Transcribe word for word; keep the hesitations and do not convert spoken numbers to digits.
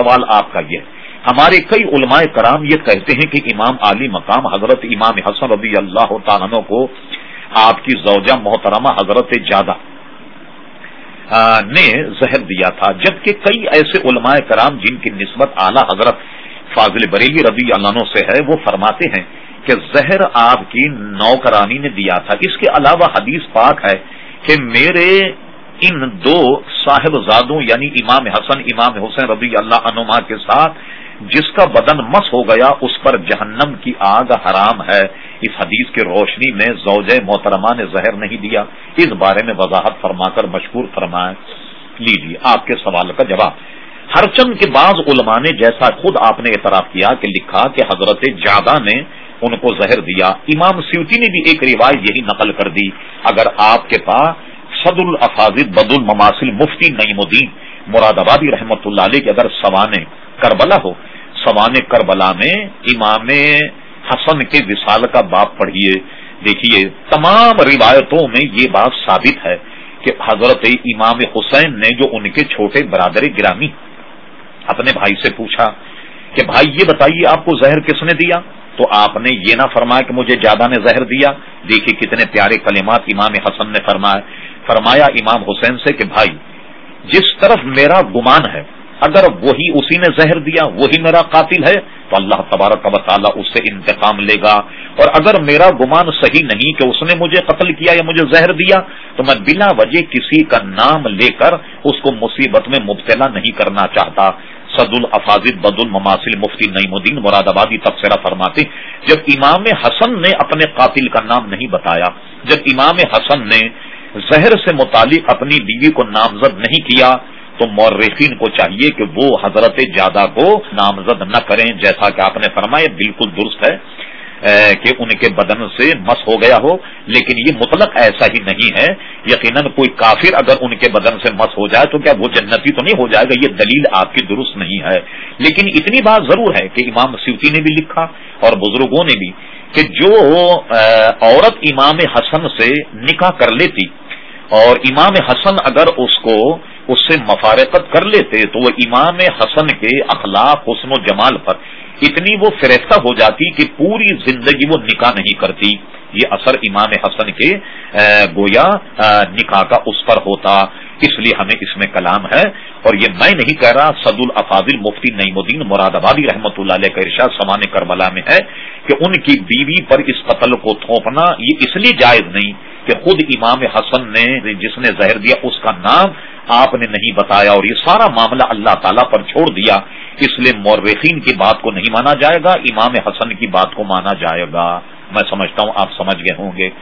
سوال آپ کا یہ ہے، ہمارے کئی علماء کرام یہ کہتے ہیں کہ امام عالی مقام حضرت امام حسن رضی اللہ تعالیٰ عنہ کو آپ کی زوجہ محترمہ حضرت جادہ نے زہر دیا تھا، جبکہ کئی ایسے علماء کرام جن کی نسبت اعلی حضرت فاضل بریلوی رضی اللہ عنہ سے ہے وہ فرماتے ہیں کہ زہر آپ کی نوکرانی نے دیا تھا۔ اس کے علاوہ حدیث پاک ہے کہ میرے ان دو صاحبزادوں یعنی امام حسن امام حسین رضی اللہ عنہما کے ساتھ جس کا بدن مس ہو گیا اس پر جہنم کی آگ حرام ہے۔ اس حدیث کی روشنی میں زوجہ محترمہ نے زہر نہیں دیا، اس بارے میں وضاحت فرما کر مشکور فرمائیں۔ لیجیے آپ کے سوال کا جواب۔ ہرچند کے بعض علماء نے جیسا خود آپ نے اعتراف کیا کہ لکھا کہ حضرت جادہ نے ان کو زہر دیا، امام سیوطی نے بھی ایک روایت یہی نقل کر دی۔ اگر آپ کے پاس صدر الافاضل بد المماثل مفتی نعیم الدین مراد آبادی رحمۃ اللہ علیہ کے اگر سوانے کربلا ہو، سوانے کربلا میں امام حسن کے وصال کا باب پڑھیے، دیکھیے تمام روایتوں میں یہ بات ثابت ہے کہ حضرت امام حسین نے جو ان کے چھوٹے برادر گرامی اپنے بھائی سے پوچھا کہ بھائی یہ بتائیے آپ کو زہر کس نے دیا، تو آپ نے یہ نہ فرمایا کہ مجھے جادہ نے زہر دیا۔ دیکھیے کتنے پیارے کلمات امام حسن نے فرمایا فرمایا امام حسین سے کہ بھائی جس طرف میرا گمان ہے اگر وہی اسی نے زہر دیا وہی میرا قاتل ہے تو اللہ تبارک و تعالیٰ اس سے انتقام لے گا، اور اگر میرا گمان صحیح نہیں کہ اس نے مجھے قتل کیا یا مجھے زہر دیا تو میں بلا وجہ کسی کا نام لے کر اس کو مصیبت میں مبتلا نہیں کرنا چاہتا۔ صد الافاضل بد المماثل مفتی نعیم الدین مراد آبادی تبصرہ فرماتے جب امام حسن نے اپنے قاتل کا نام نہیں بتایا، جب امام حسن نے زہر سے متعلق اپنی بیوی کو نامزد نہیں کیا تو مورخین کو چاہیے کہ وہ حضرت جادہ کو نامزد نہ کریں، جیسا کہ آپ نے فرمایا بالکل درست ہے کہ ان کے بدن سے مس ہو گیا ہو، لیکن یہ مطلق ایسا ہی نہیں ہے۔ یقیناً کوئی کافر اگر ان کے بدن سے مس ہو جائے تو کیا وہ جنتی تو نہیں ہو جائے گا، یہ دلیل آپ کی درست نہیں ہے۔ لیکن اتنی بات ضرور ہے کہ امام سیوطی نے بھی لکھا اور بزرگوں نے بھی کہ جو عورت امام حسن سے نکاح کر لیتی اور امام حسن اگر اس کو اس سے مفارقت کر لیتے تو وہ امام حسن کے اخلاق حسن و جمال پر اتنی وہ فریفتہ ہو جاتی کہ پوری زندگی وہ نکاح نہیں کرتی۔ یہ اثر امام حسن کے گویا نکاح کا اس پر ہوتا، اس لیے ہمیں اس میں کلام ہے، اور یہ میں نہیں کہہ رہا، صد الافاضل مفتی نعیم الدین مراد آبادی رحمۃ اللہ علیہ کا ارشاد سوانح کربلا میں ہے کہ ان کی بیوی پر اس قتل کو تھوپنا یہ اس لیے جائز نہیں کہ خود امام حسن نے جس نے زہر دیا اس کا نام آپ نے نہیں بتایا اور یہ سارا معاملہ اللہ تعالیٰ پر چھوڑ دیا، اس لیے مورخین کی بات کو نہیں مانا جائے گا، امام حسن کی بات کو مانا جائے گا۔ میں سمجھتا ہوں آپ سمجھ گئے ہوں گے۔